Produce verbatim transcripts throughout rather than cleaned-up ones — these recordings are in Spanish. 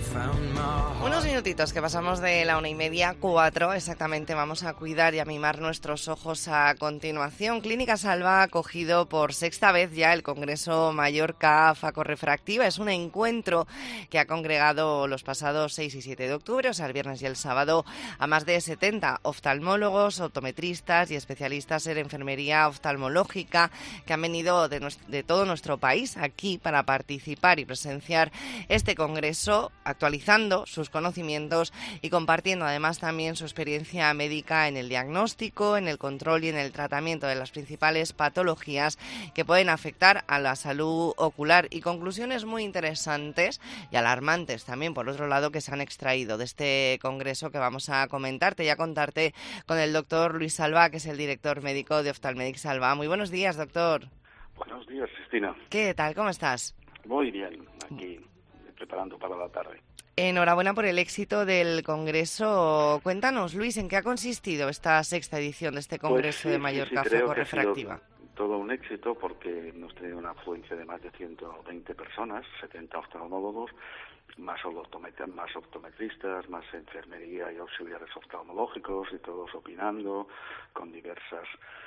Unos minutitos que pasamos de la una y media, cuatro exactamente, vamos a cuidar y a mimar nuestros ojos a continuación. Clínica Salva ha acogido por sexta vez ya el Congreso Mallorca Facorrefractiva. Es un encuentro que ha congregado los pasados seis y siete de octubre, o sea, el viernes y el sábado, a más de setenta oftalmólogos, optometristas y especialistas en enfermería oftalmológica que han venido de, nuestro, de todo nuestro país aquí para participar y presenciar este congreso, actualizando sus conocimientos y compartiendo además también su experiencia médica en el diagnóstico, en el control y en el tratamiento de las principales patologías que pueden afectar a la salud ocular, y conclusiones muy interesantes y alarmantes también, por otro lado, que se han extraído de este congreso que vamos a comentarte y a contarte con el doctor Luis Salva, que es el director médico de Oftalmedic Salva. Muy buenos días, doctor. Buenos días, Cristina. ¿Qué tal? ¿Cómo estás? Muy bien, aquí preparando para la tarde. Enhorabuena por el éxito del Congreso. Cuéntanos, Luis, ¿en qué ha consistido esta sexta edición de este Congreso pues sí, de Mallorca sí, sí, Facorrefractiva? Todo un éxito porque hemos tenido una afluencia de más de ciento veinte personas, setenta oftalmólogos, más, más optometristas, más enfermería y auxiliares oftalmológicos, y todos opinando con diversas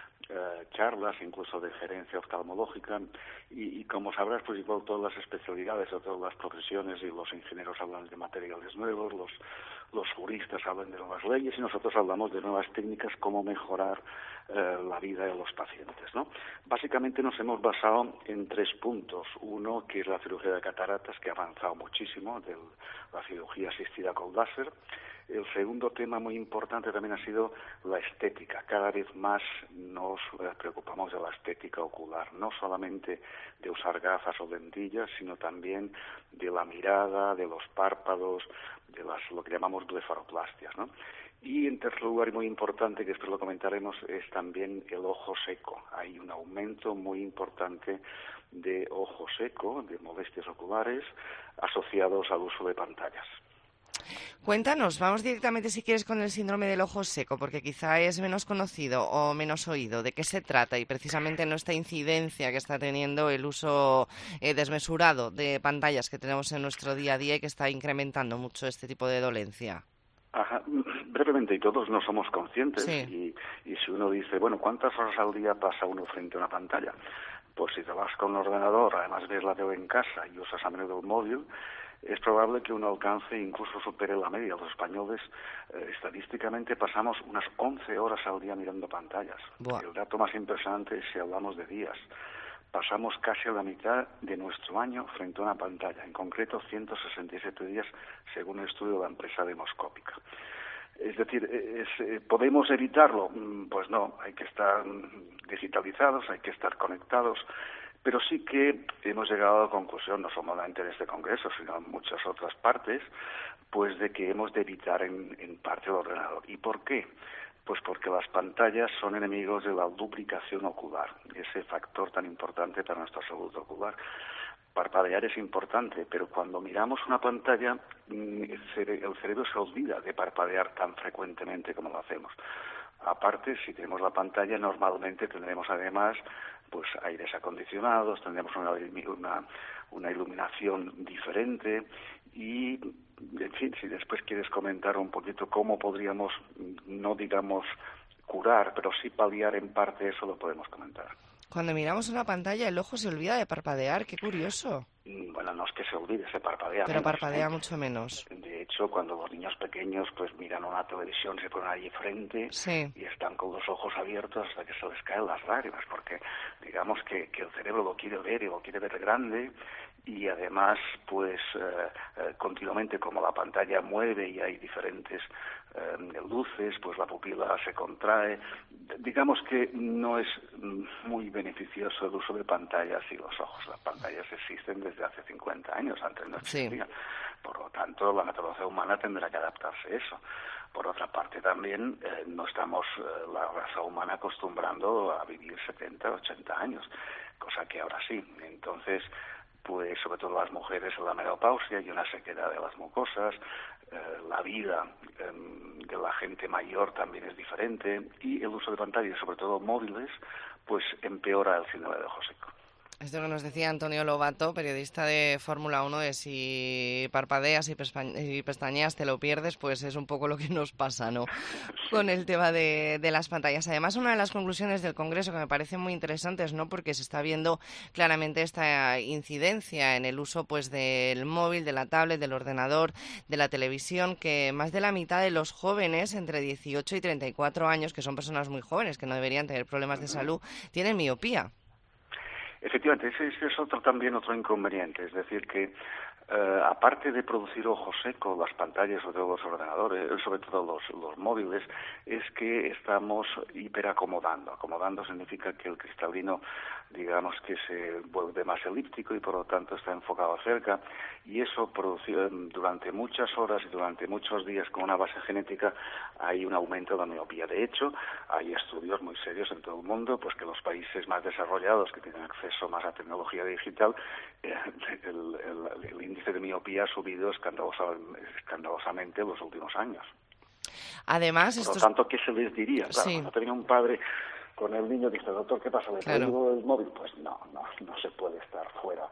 Uh, charlas, incluso de gerencia oftalmológica, y, y como sabrás, pues igual todas las especialidades o todas las profesiones, y los ingenieros hablan de materiales nuevos, los, los juristas hablan de nuevas leyes, y nosotros hablamos de nuevas técnicas, cómo mejorar uh, la vida de los pacientes, ¿no? Básicamente nos hemos basado en tres puntos. Uno, que es la cirugía de cataratas, que ha avanzado muchísimo, de la cirugía asistida con láser. El segundo tema muy importante también ha sido la estética. Cada vez más nos preocupamos de la estética ocular, no solamente de usar gafas o lentillas, sino también de la mirada, de los párpados, de las, lo que llamamos blefaroplastias, ¿no? Y en tercer lugar, y muy importante, que después lo comentaremos, es también el ojo seco. Hay un aumento muy importante de ojo seco, de molestias oculares, asociados al uso de pantallas. Cuéntanos, vamos directamente si quieres con el síndrome del ojo seco, porque quizá es menos conocido o menos oído. ¿De qué se trata? Y precisamente no esta incidencia que está teniendo el uso eh, desmesurado de pantallas que tenemos en nuestro día a día y que está incrementando mucho este tipo de dolencia. Ajá. Brevemente, y todos no somos conscientes, sí. y, y si uno dice, bueno, ¿cuántas horas al día pasa uno frente a una pantalla? Pues si te vas con un ordenador, además ves la tele en casa y usas a menudo el móvil, es probable que uno alcance, incluso supere la media. Los españoles, eh, estadísticamente, pasamos unas once horas al día mirando pantallas. Buah. El dato más impresionante es si hablamos de días. Pasamos casi a la mitad de nuestro año frente a una pantalla, en concreto ciento sesenta y siete días, según el estudio de la empresa Demoscópica. Es decir, es, ¿podemos evitarlo? Pues no, hay que estar digitalizados, hay que estar conectados, pero sí que hemos llegado a la conclusión, no solamente en este congreso, sino en muchas otras partes, pues de que hemos de evitar en, en parte el ordenador. ¿Y por qué? Pues porque las pantallas son enemigos de la lubricación ocular, ese factor tan importante para nuestra salud ocular. Parpadear es importante, pero cuando miramos una pantalla, el, cere- el cerebro se olvida de parpadear tan frecuentemente como lo hacemos. Aparte, si tenemos la pantalla, normalmente tendremos además pues aires acondicionados, tendremos una, una, una iluminación diferente y, en fin, si después quieres comentar un poquito cómo podríamos, no digamos curar, pero sí paliar en parte eso, lo podemos comentar. Cuando miramos una pantalla, el ojo se olvida de parpadear. ¡Qué curioso! Bueno, no es que se olvide, se parpadea Pero menos, parpadea ¿eh? mucho menos. De hecho, cuando los niños pequeños pues miran una televisión, se ponen allí frente sí. y están con los ojos abiertos hasta que se les caen las lágrimas, porque digamos que, que el cerebro lo quiere ver y lo quiere ver grande, y además pues eh, eh, continuamente, como la pantalla mueve y hay diferentes eh, luces, pues la pupila se contrae. Digamos que no es muy beneficioso el uso de pantallas y los ojos. Las pantallas existen desde hace cincuenta años, antes no existían. Sí. Por lo tanto, la naturaleza humana tendrá que adaptarse a eso. Por otra parte, también eh, no estamos, eh, la raza humana, acostumbrando a vivir setenta, ochenta años, cosa que ahora sí. Entonces, pues sobre todo las mujeres, la menopausia y una sequedad de las mucosas, eh, la vida eh, de la gente mayor también es diferente, y el uso de pantallas, sobre todo móviles, pues empeora el síndrome de ojo seco. Esto que nos decía Antonio Lobato, periodista de Fórmula uno, de si parpadeas y, y pestañeas te lo pierdes, pues es un poco lo que nos pasa, ¿no? Sí. Con el tema de, de las pantallas. Además, una de las conclusiones del Congreso que me parecen muy interesantes, ¿no? Porque se está viendo claramente esta incidencia en el uso, pues, del móvil, de la tablet, del ordenador, de la televisión, que más de la mitad de los jóvenes entre dieciocho y treinta y cuatro años, que son personas muy jóvenes, que no deberían tener problemas de salud, tienen miopía. Efectivamente, ese, ese es otro también otro inconveniente, es decir que eh, aparte de producir ojo seco, las pantallas, sobre todo los ordenadores, sobre todo los, los móviles, es que estamos hiperacomodando. Acomodando significa que el cristalino, digamos que se vuelve más elíptico y por lo tanto está enfocado cerca, y eso produce, durante muchas horas y durante muchos días con una base genética hay un aumento de la miopía. De hecho, hay estudios muy serios en todo el mundo, pues que los países más desarrollados que tienen acceso más a tecnología digital, eh, el, el, el índice de miopía ha subido escandalosa, escandalosamente en los últimos años. Además, por esto lo tanto, ¿qué se les diría? Claro, sí. cuando tenía un padre con el niño, dice, doctor, ¿qué pasa? ¿Le claro. prohíbo el móvil? Pues no, no, no se puede estar fuera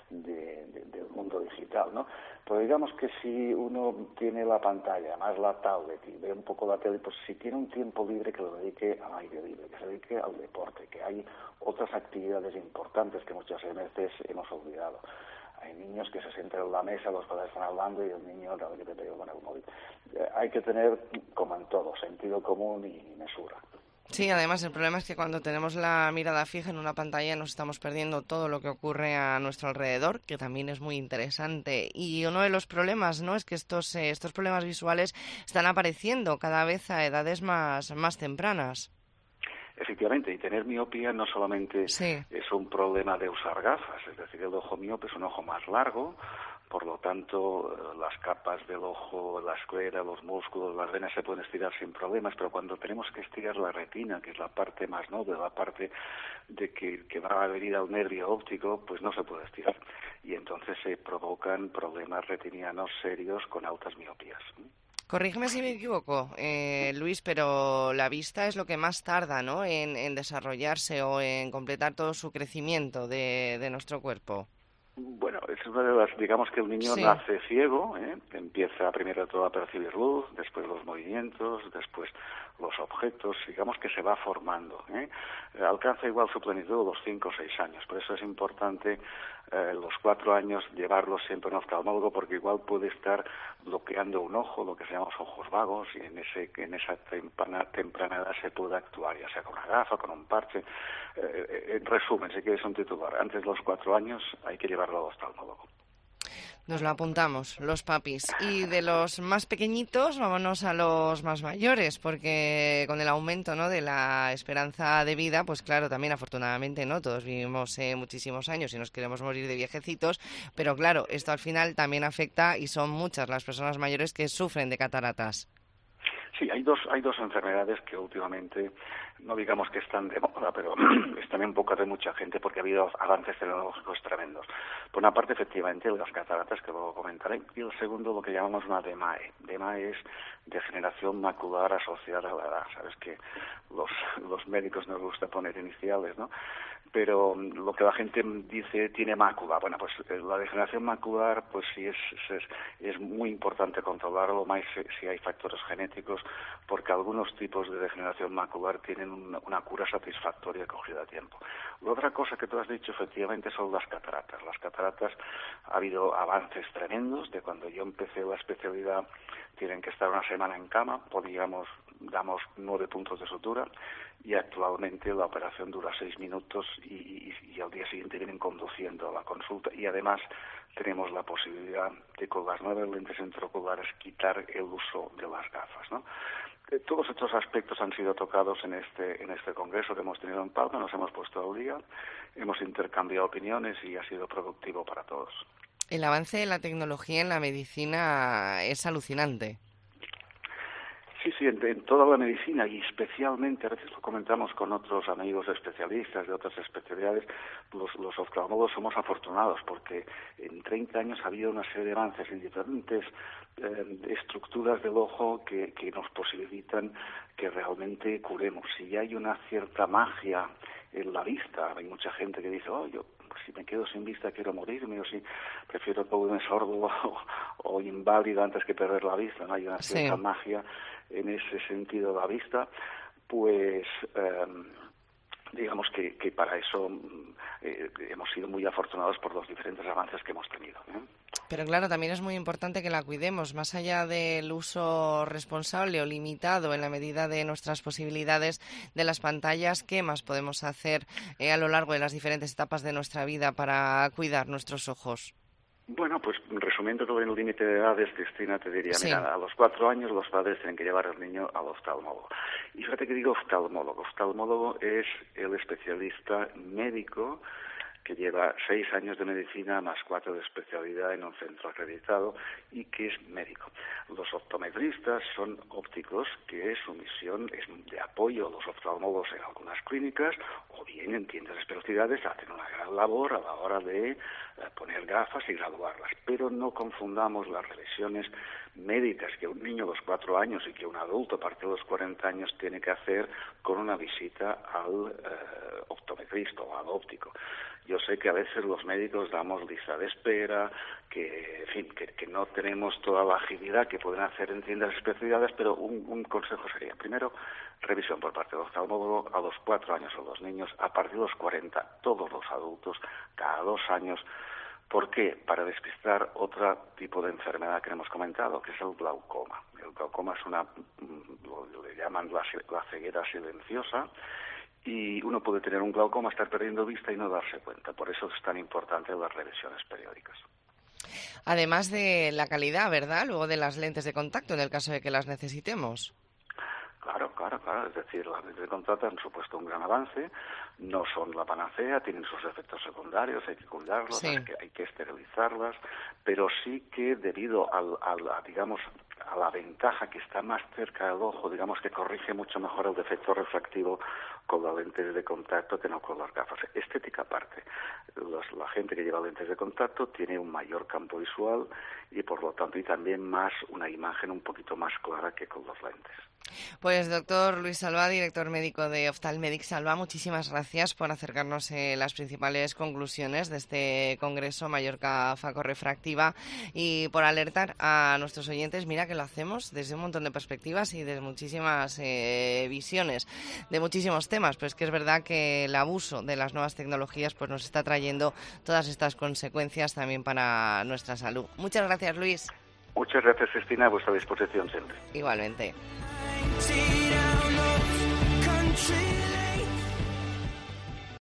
de, de, del mundo digital, ¿no? Pero digamos que si uno tiene la pantalla, más la tablet y ve un poco la tele, pues si tiene un tiempo libre que lo dedique al aire libre, que se dedique al deporte, que hay otras actividades importantes que muchas veces hemos olvidado. Hay niños que se sientan en la mesa, los padres están hablando y el niño cada vez que te pega con el móvil. Eh, hay que tener, como en todo, sentido común y mesura. Sí, además el problema es que cuando tenemos la mirada fija en una pantalla nos estamos perdiendo todo lo que ocurre a nuestro alrededor, que también es muy interesante. Y uno de los problemas, ¿no?, es que estos eh, estos problemas visuales están apareciendo cada vez a edades más, más tempranas. Efectivamente, y tener miopía no solamente sí. es un problema de usar gafas, es decir, el ojo miope es un ojo más largo, por lo tanto las capas del ojo, la esclera, los músculos, las venas se pueden estirar sin problemas, pero cuando tenemos que estirar la retina, que es la parte más noble, la parte de que, que va a venir al nervio óptico, pues no se puede estirar. Y entonces se provocan problemas retinianos serios con altas miopías. Corrígeme si me equivoco, eh, Luis, pero la vista es lo que más tarda, ¿no?, en, en desarrollarse o en completar todo su crecimiento de, de nuestro cuerpo. Bueno, es una de las, digamos que el niño sí. nace ciego, ¿eh? Empieza primero todo a percibir luz, después los movimientos, después los objetos, digamos que se va formando, ¿eh? Alcanza igual su plenitud a los cinco o seis años, por eso es importante eh, los cuatro años llevarlo siempre a un oftalmólogo, porque igual puede estar bloqueando un ojo, lo que se llama los ojos vagos, y en ese en esa temprana, temprana edad se puede actuar, ya sea con una gafa, con un parche. Eh, en resumen, si quieres un titular, antes de los cuatro años hay que llevarlo al oftalmólogo. Nos lo apuntamos, los papis. Y de los más pequeñitos, vámonos a los más mayores, porque con el aumento, ¿no?, de la esperanza de vida, pues claro, también afortunadamente, ¿no?, todos vivimos eh, muchísimos años y nos queremos morir de viejecitos, pero claro, esto al final también afecta y son muchas las personas mayores que sufren de cataratas. Sí, hay dos, hay dos enfermedades que últimamente, no digamos que están de moda, pero están en boca de mucha gente porque ha habido avances tecnológicos tremendos. Por una parte, efectivamente, las cataratas, que luego comentaré, y el segundo, lo que llamamos una D M A E. D M A E es degeneración macular asociada a la edad. Sabes que los, los médicos nos gusta poner iniciales, ¿no? Pero lo que la gente dice tiene mácula. Bueno, pues la degeneración macular, pues sí es, es, es muy importante controlarlo, más si hay factores genéticos, porque algunos tipos de degeneración macular tienen una, una cura satisfactoria cogida a tiempo. La otra cosa que tú has dicho, efectivamente, son las cataratas. Las cataratas, ha habido avances tremendos. De cuando yo empecé la especialidad, tienen que estar una semana en cama, podíamos, damos nueve puntos de sutura, y actualmente la operación dura seis minutos y, y, y al día siguiente vienen conduciendo a la consulta, y además tenemos la posibilidad de, con las nuevas lentes intraoculares, quitar el uso de las gafas, ¿no? Todos estos aspectos han sido tocados en este en este congreso que hemos tenido en Palma, nos hemos puesto al día, hemos intercambiado opiniones y ha sido productivo para todos. El avance de la tecnología en la medicina es alucinante. Sí, sí, en, en toda la medicina, y especialmente, a veces lo comentamos con otros amigos especialistas de otras especialidades, los, los oftalmólogos somos afortunados porque en treinta años ha habido una serie de avances en diferentes eh, estructuras del ojo que, que nos posibilitan que realmente curemos. Si hay una cierta magia en la vista, hay mucha gente que dice, oh, yo pues si me quedo sin vista quiero morirme, o si prefiero ponerme sordo o, o inválido antes que perder la vista, ¿no? Hay una cierta sí. magia en ese sentido de la vista, pues eh, digamos que, que para eso eh, hemos sido muy afortunados por los diferentes avances que hemos tenido, ¿eh? Pero claro, también es muy importante que la cuidemos, más allá del uso responsable o limitado en la medida de nuestras posibilidades de las pantallas. ¿Qué más podemos hacer eh, a lo largo de las diferentes etapas de nuestra vida para cuidar nuestros ojos? Bueno, pues resumiendo todo en el límite de edades, Cristina, te diría, sí. mira, a los cuatro años los padres tienen que llevar al niño al oftalmólogo. Y fíjate que digo oftalmólogo. Oftalmólogo es el especialista médico que lleva seis años de medicina más cuatro de especialidad en un centro acreditado y que es médico. Los optometristas son ópticos, que su misión es de apoyo a los oftalmólogos en algunas clínicas o bien en tiendas de especialidades, hacen una gran labor a la hora de eh, poner gafas y graduarlas. Pero no confundamos las revisiones médicas que un niño de los cuatro años y que un adulto a partir de los cuarenta años tiene que hacer con una visita al eh, optometrista o al óptico. Yo sé que a veces los médicos damos lista de espera, que, en fin, que, que no tenemos toda la agilidad que pueden hacer en tiendas de especialidades, pero un, un consejo sería, primero, revisión por parte del oftalmólogo a los cuatro años o los niños, a partir de los cuarenta, todos los adultos, cada dos años. ¿Por qué? Para despistar otro tipo de enfermedad que hemos comentado, que es el glaucoma. El glaucoma es una, lo, lo le llaman la, la ceguera silenciosa, y uno puede tener un glaucoma, estar perdiendo vista y no darse cuenta. Por eso es tan importante las revisiones periódicas. Además de la calidad, ¿verdad? Luego de las lentes de contacto, en el caso de que las necesitemos. Claro, claro, claro. Es decir, las lentes de contacto han supuesto un gran avance. No son la panacea, tienen sus efectos secundarios, hay que cuidarlos, sí. hay, que, hay que esterilizarlas, pero sí que debido al, al, a, digamos, a la ventaja que está más cerca del ojo, digamos que corrige mucho mejor el defecto refractivo con las lentes de contacto que no con las gafas. Estética aparte, los, la gente que lleva lentes de contacto tiene un mayor campo visual y por lo tanto y también más una imagen un poquito más clara que con las lentes. Pues doctor Luis Salvá, director médico de Oftalmedic Salva, muchísimas gracias por acercarnos eh, las principales conclusiones de este Congreso Mallorca Facorrefractiva y por alertar a nuestros oyentes. Mira que lo hacemos desde un montón de perspectivas y desde muchísimas eh, visiones, de muchísimos temas, pero es que es verdad que el abuso de las nuevas tecnologías pues nos está trayendo todas estas consecuencias también para nuestra salud. Muchas gracias, Luis. Muchas gracias, Cristina, a vuestra disposición siempre. Igualmente. Country